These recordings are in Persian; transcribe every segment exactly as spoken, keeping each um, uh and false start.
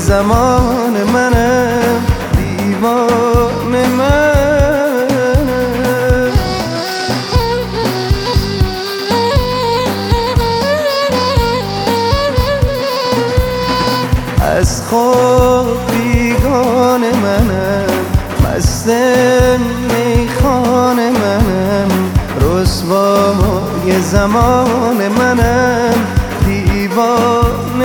زمان منم، دیوان منم. از خود بیگان منم، مست میخان منم، رسوای زمان منم، دیوان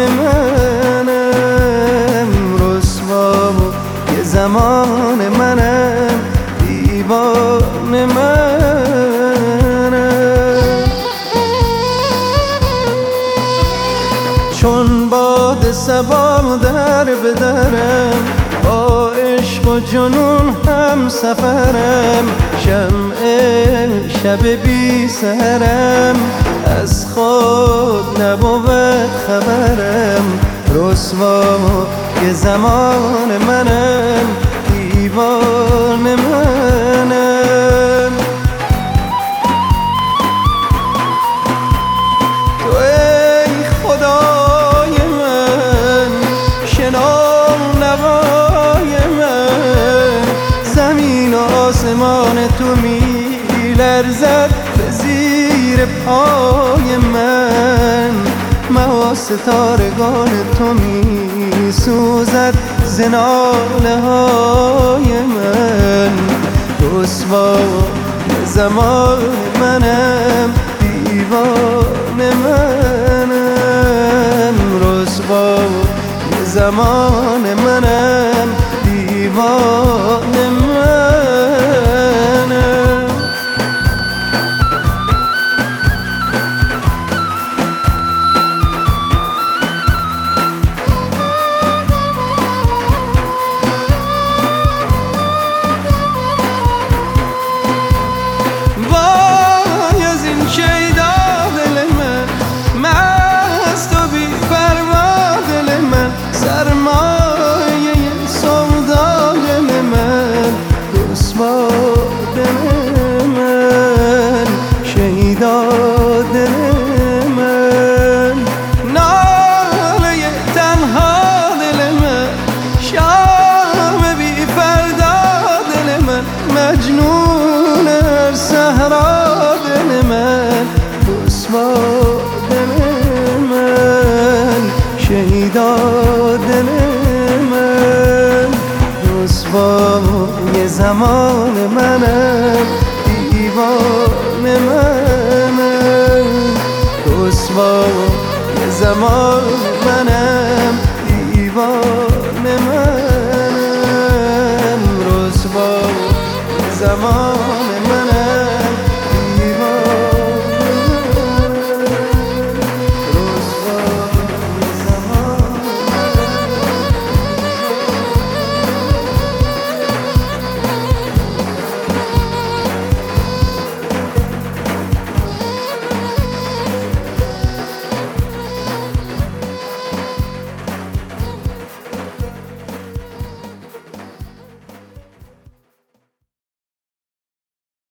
منم، رسوای زمان منم، دیوان منم. چون باد صبا در بدرم، با عشق و جنون هم سفرم، شمع شب بی سرم، از خود نبود خبرم، رسوای زمان منم، دیوان منم. تو ای خدای من، شنو نوای من، زمین و آسمان تو می لرزد به زیر پای من، ماه ستارگان تو می سوزد ز ناله های من، رسوای زمان منم، دیوان منم، رسوای زمان منم، دیوان منم. مجنون هر صحرا دل من، رسوا دل من، شیدا دل من، رسوای زمان منم، دیوان منم، رسوای زمان منم، دیوان